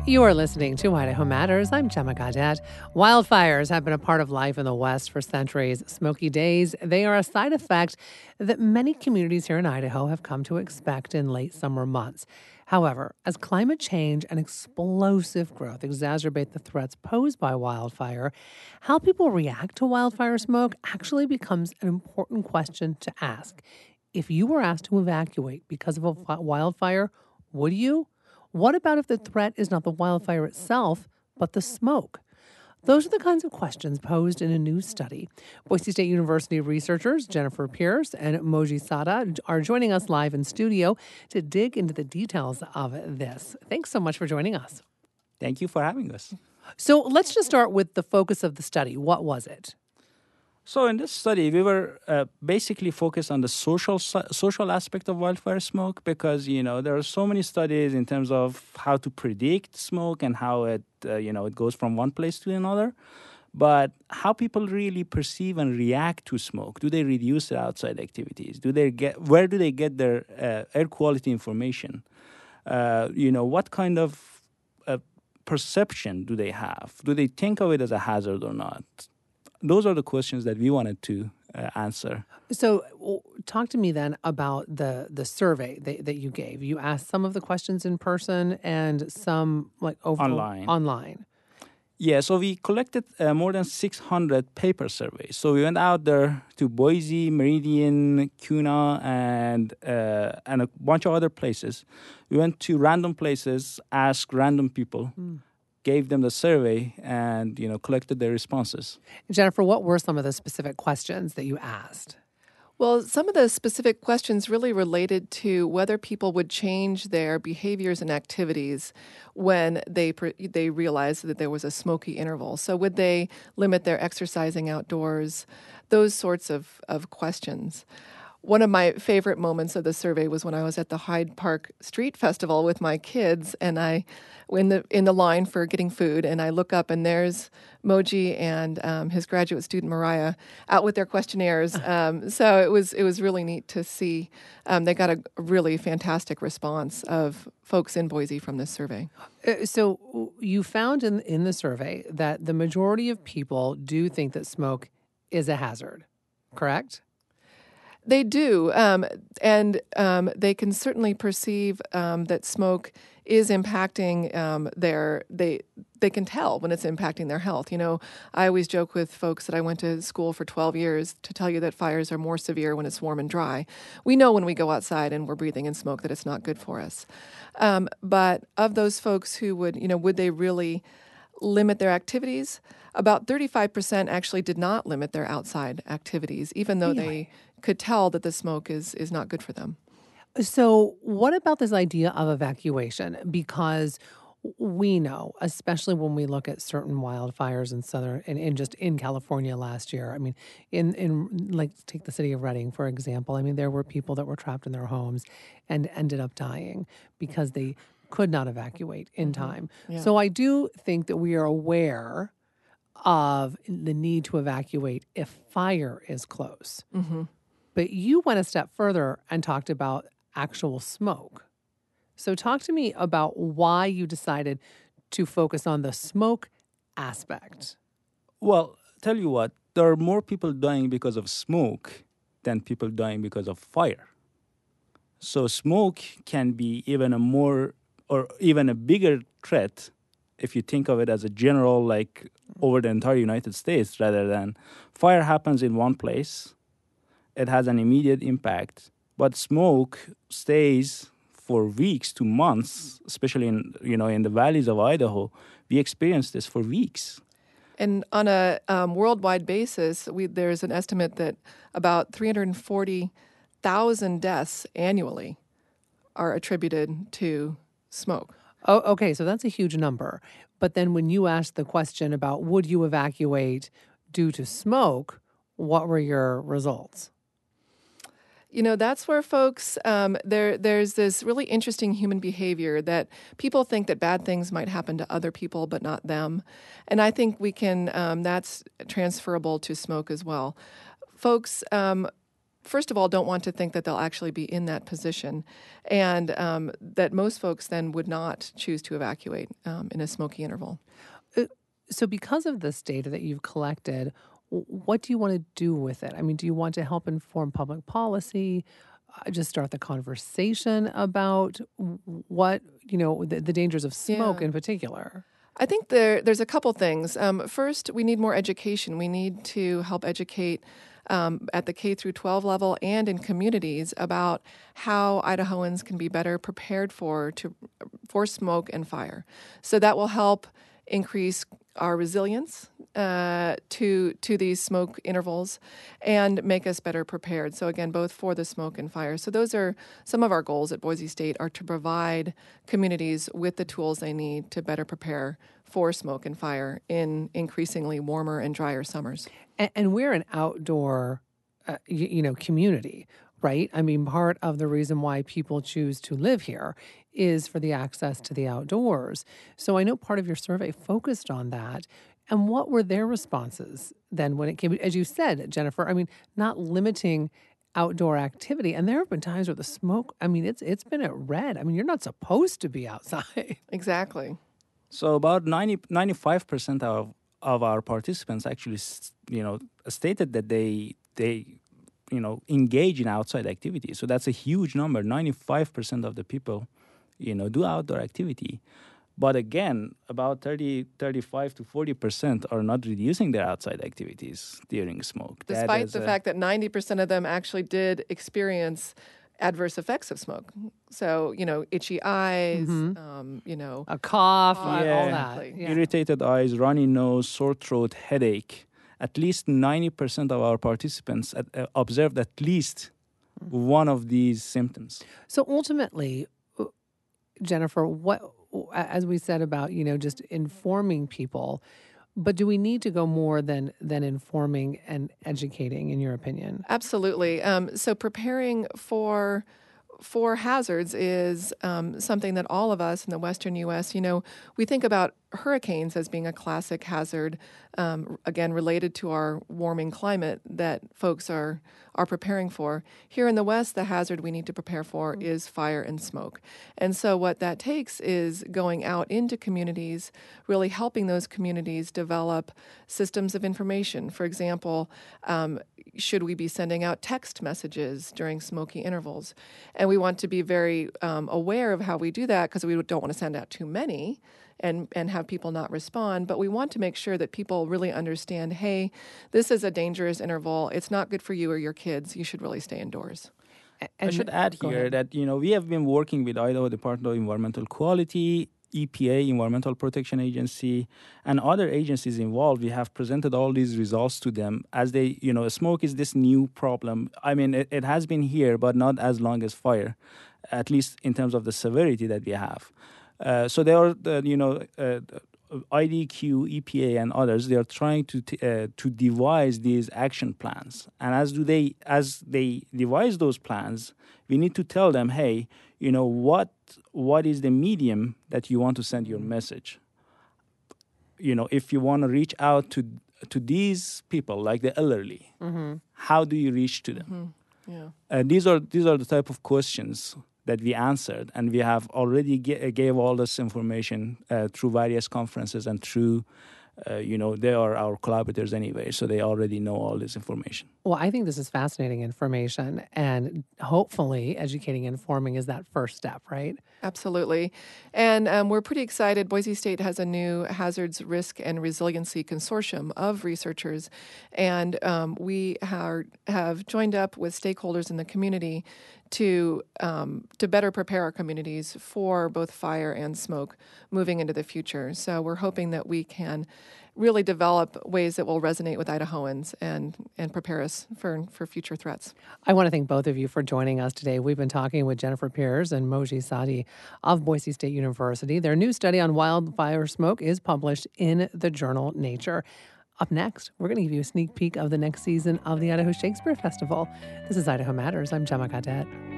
You are listening to Idaho Matters. I'm Gemma Gaudette. Wildfires have been a part of life in the West for centuries. Smoky days, they are a side effect that many communities here in Idaho have come to expect in late summer months. However, as climate change and explosive growth exacerbate the threats posed by wildfire, how people react to wildfire smoke actually becomes an important question to ask. If you were asked to evacuate because of a wildfire, would you? What about if the threat is not the wildfire itself, but the smoke? Those are the kinds of questions posed in a new study. Boise State University researchers Jennifer Pierce and Moji Sada are joining us live in studio to dig into the details of this. Thanks so much for joining us. Thank you for having us. So let's just start with the focus of the study. What was it? So in this study, we were basically focused on the social aspect of wildfire smoke because, there are so many studies in terms of how to predict smoke and how it goes from one place to another. But how people really perceive and react to smoke? Do they reduce their outside activities? Where do they get their air quality information? What kind of perception do they have? Do they think of it as a hazard or not? Those are the questions that we wanted to answer. So talk to me then about the survey that you gave. You asked some of the questions in person and some online. Yeah, so we collected more than 600 paper surveys. So we went out there to Boise, Meridian, Kuna, and a bunch of other places. We went to random places, asked random people, gave them the survey, and collected their responses. Jennifer, what were some of the specific questions that you asked? Well, some of the specific questions really related to whether people would change their behaviors and activities when they realized that there was a smoky interval. So would they limit their exercising outdoors? Those sorts of questions. One of my favorite moments of the survey was when I was at the Hyde Park Street Festival with my kids, and I in the line for getting food, and I look up and there's Moji and his graduate student Mariah out with their questionnaires. So it was really neat to see. They got a really fantastic response of folks in Boise from this survey. So you found in the survey that the majority of people do think that smoke is a hazard, correct? They do, and they can certainly perceive that smoke is impacting they can tell when it's impacting their health. I always joke with folks that I went to school for 12 years to tell you that fires are more severe when it's warm and dry. We know when we go outside and we're breathing in smoke that it's not good for us. But of those folks who would they really limit their activities? About 35% actually did not limit their outside activities, even though they could tell that the smoke is not good for them. So what about this idea of evacuation? Because we know, especially when we look at certain wildfires in southern and just in California last year. I mean, in like take the city of Redding, for example. I mean, there were people that were trapped in their homes and ended up dying because they could not evacuate in time. Yeah. So I do think that we are aware of the need to evacuate if fire is close. Mm-hmm. But you went a step further and talked about actual smoke. So talk to me about why you decided to focus on the smoke aspect. Well, tell you what, there are more people dying because of smoke than people dying because of fire. So smoke can be even a bigger threat if you think of it as a general, like over the entire United States, rather than fire happens in one place. It has an immediate impact, but smoke stays for weeks to months, especially in the valleys of Idaho. We experience this for weeks. And on a worldwide basis, there's an estimate that about 340,000 deaths annually are attributed to smoke. Oh, okay, so that's a huge number. But then when you asked the question about would you evacuate due to smoke, what were your results? That's where folks, there's this really interesting human behavior that people think that bad things might happen to other people, but not them. And I think we can, that's transferable to smoke as well. Folks first of all, don't want to think that they'll actually be in that position, and that most folks then would not choose to evacuate in a smoky interval. So because of this data that you've collected, what do you want to do with it? I mean, do you want to help inform public policy? Just start the conversation about what, the dangers of smoke in particular? I think there's a couple things. First, we need more education. We need to help educate at the K through 12 level and in communities about how Idahoans can be better prepared for smoke and fire. So that will help increase our resilience to these smoke intervals and make us better prepared. So again, both for the smoke and fire. So those are some of our goals at Boise State, are to provide communities with the tools they need to better prepare for smoke and fire in increasingly warmer and drier summers. And we're an outdoor, community, right? I mean, part of the reason why people choose to live here is for the access to the outdoors. So I know part of your survey focused on that. And what were their responses then when it came, as you said, Jennifer, I mean, not limiting outdoor activity. And there have been times where the smoke, I mean, it's been at red. I mean, you're not supposed to be outside. Exactly. So about 95% of our participants actually, stated that they engage in outside activities. So that's a huge number. 95% of the people, do outdoor activity. But again, about 35 to 40% are not reducing their outside activities during smoke. Despite the fact that 90% of them actually did experience adverse effects of smoke. So, itchy eyes, a cough, all that. Yeah. Irritated eyes, runny nose, sore throat, headache. At least 90% of our participants observed at least one of these symptoms. So ultimately, Jennifer, what, as we said about, just informing people, but do we need to go more than informing and educating, in your opinion? Absolutely. So preparing for hazards is something that all of us in the Western U.S., we think about hurricanes as being a classic hazard, again, related to our warming climate that folks are preparing for. Here in the West, the hazard we need to prepare for is fire and smoke. And so what that takes is going out into communities, really helping those communities develop systems of information. For example, should we be sending out text messages during smoky intervals? And we want to be very aware of how we do that, because we don't want to send out too many and have people not respond. But we want to make sure that people really understand, hey, this is a dangerous interval. It's not good for you or your kids. You should really stay indoors. I should add here that, we have been working with Idaho Department of Environmental Quality, EPA, Environmental Protection Agency, and other agencies involved. We have presented all these results to them as they, smoke is this new problem. I mean, it has been here, but not as long as fire, at least in terms of the severity that we have. So there are, IDQ, EPA, and others. They are trying to devise these action plans, and as they devise those plans, we need to tell them, hey, what is the medium that you want to send your message? If you want to reach out to these people, like the elderly, how do you reach to them? Yeah. These are the type of questions that we answered, and we have already gave all this information through various conferences and through, they are our collaborators anyway, so they already know all this information. Well, I think this is fascinating information, and hopefully educating and informing is that first step, right? Absolutely. And we're pretty excited. Boise State has a new Hazards, Risk, and Resiliency Consortium of researchers, and we have joined up with stakeholders in the community to better prepare our communities for both fire and smoke moving into the future. So we're hoping that we can really develop ways that will resonate with Idahoans and prepare us for future threats. I want to thank both of you for joining us today. We've been talking with Jennifer Peers and Moji Sadi of Boise State University. Their new study on wildfire smoke is published in the journal Nature. Up next, we're going to give you a sneak peek of the next season of the Idaho Shakespeare Festival. This is Idaho Matters. I'm Gemma Cadet.